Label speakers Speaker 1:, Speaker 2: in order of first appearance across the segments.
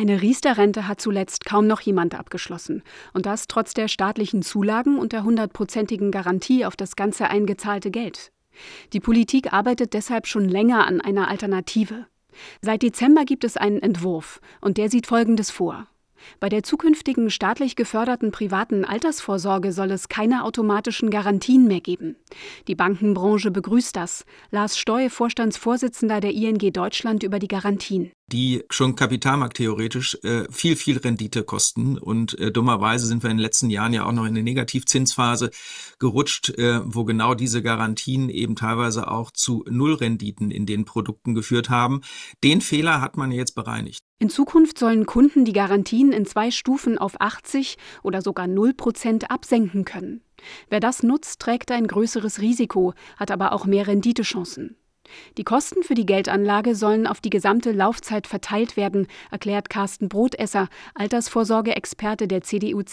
Speaker 1: Eine Riester-Rente hat zuletzt kaum noch jemand abgeschlossen. Und das trotz der staatlichen Zulagen und der 100%igen Garantie auf das ganze eingezahlte Geld. Die Politik arbeitet deshalb schon länger an einer Alternative. Seit Dezember gibt es einen Entwurf und der sieht Folgendes vor. Bei der zukünftigen staatlich geförderten privaten Altersvorsorge soll es keine automatischen Garantien mehr geben. Die Bankenbranche begrüßt das. Lars Steu, Vorstandsvorsitzender der ING Deutschland, über die Garantien.
Speaker 2: Die schon kapitalmarkttheoretisch viel Rendite kosten. Und dummerweise sind wir in den letzten Jahren ja auch noch in eine Negativzinsphase gerutscht, wo genau diese Garantien eben teilweise auch zu Nullrenditen in den Produkten geführt haben. Den Fehler hat man jetzt bereinigt.
Speaker 1: In Zukunft sollen Kunden die Garantien in 2 Stufen auf 80 oder sogar 0% absenken können. Wer das nutzt, trägt ein größeres Risiko, hat aber auch mehr Renditechancen. Die Kosten für die Geldanlage sollen auf die gesamte Laufzeit verteilt werden, erklärt Carsten Brotesser, Altersvorsorge-Experte der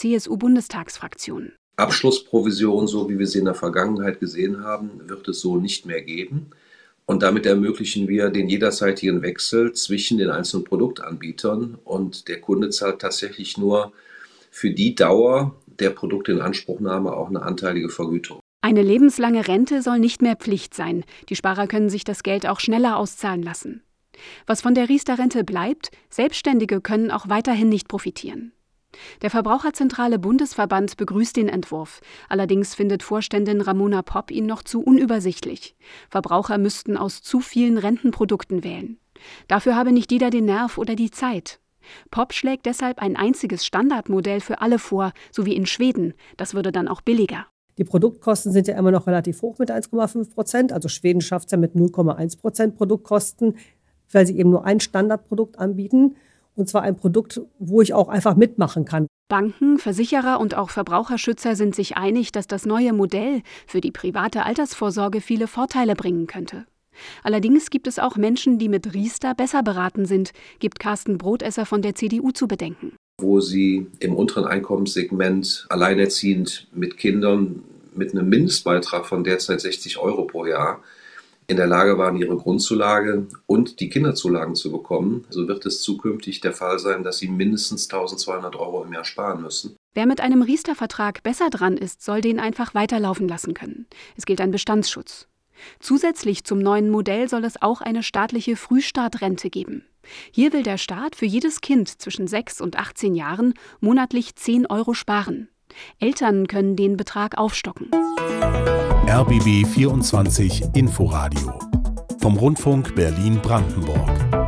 Speaker 1: CDU-CSU-Bundestagsfraktion.
Speaker 3: Abschlussprovision, so wie wir sie in der Vergangenheit gesehen haben, wird es so nicht mehr geben. Und damit ermöglichen wir den jederzeitigen Wechsel zwischen den einzelnen Produktanbietern und der Kunde zahlt tatsächlich nur für die Dauer der Produktinanspruchnahme auch eine anteilige Vergütung.
Speaker 1: Eine lebenslange Rente soll nicht mehr Pflicht sein. Die Sparer können sich das Geld auch schneller auszahlen lassen. Was von der Riester-Rente bleibt, Selbstständige können auch weiterhin nicht profitieren. Der Verbraucherzentrale Bundesverband begrüßt den Entwurf. Allerdings findet Vorständin Ramona Popp ihn noch zu unübersichtlich. Verbraucher müssten aus zu vielen Rentenprodukten wählen. Dafür habe nicht jeder den Nerv oder die Zeit. Popp schlägt deshalb ein einziges Standardmodell für alle vor, so wie in Schweden. Das würde dann auch billiger.
Speaker 4: Die Produktkosten sind ja immer noch relativ hoch mit 1,5%. Also Schweden schafft es ja mit 0,1% Produktkosten, weil sie eben nur ein Standardprodukt anbieten. Und zwar ein Produkt, wo ich auch einfach mitmachen kann.
Speaker 1: Banken, Versicherer und auch Verbraucherschützer sind sich einig, dass das neue Modell für die private Altersvorsorge viele Vorteile bringen könnte. Allerdings gibt es auch Menschen, die mit Riester besser beraten sind, gibt Carsten Brotesser von der CDU zu bedenken.
Speaker 3: Wo sie im unteren Einkommenssegment alleinerziehend mit Kindern mit einem Mindestbeitrag von derzeit 60 € pro Jahr in der Lage waren, ihre Grundzulage und die Kinderzulagen zu bekommen, so wird es zukünftig der Fall sein, dass sie mindestens 1.200 € im Jahr sparen müssen.
Speaker 1: Wer mit einem Riester-Vertrag besser dran ist, soll den einfach weiterlaufen lassen können. Es gilt ein Bestandsschutz. Zusätzlich zum neuen Modell soll es auch eine staatliche Frühstartrente geben. Hier will der Staat für jedes Kind zwischen 6 und 18 Jahren monatlich 10 € sparen. Eltern können den Betrag aufstocken.
Speaker 5: RBB 24 Inforadio vom Rundfunk Berlin-Brandenburg.